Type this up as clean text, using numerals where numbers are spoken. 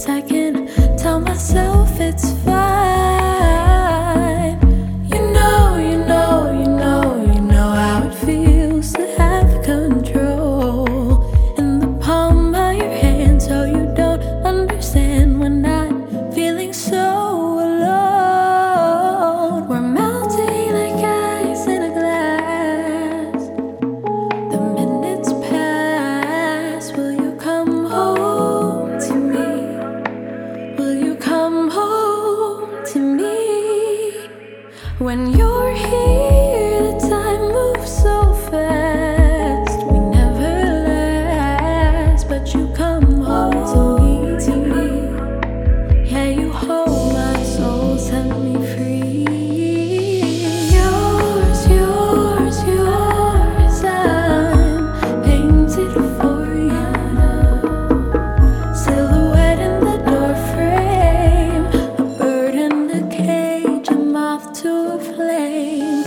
minutes I can tell myself it's fine. You know how it feels to have control in the palm of your hand, so you don't understand when I'm feeling so alone. We're melting like ice in a glass. The minutes pass. Will you come home to me? Will you come home to me? When you're here, the time moves so fast. We never last, but you come home to me. Yeah, you hold my soul, set me free. Yours, I'm painted for you. Silhouette in the door frame, a bird in a cage, a moth to a flame.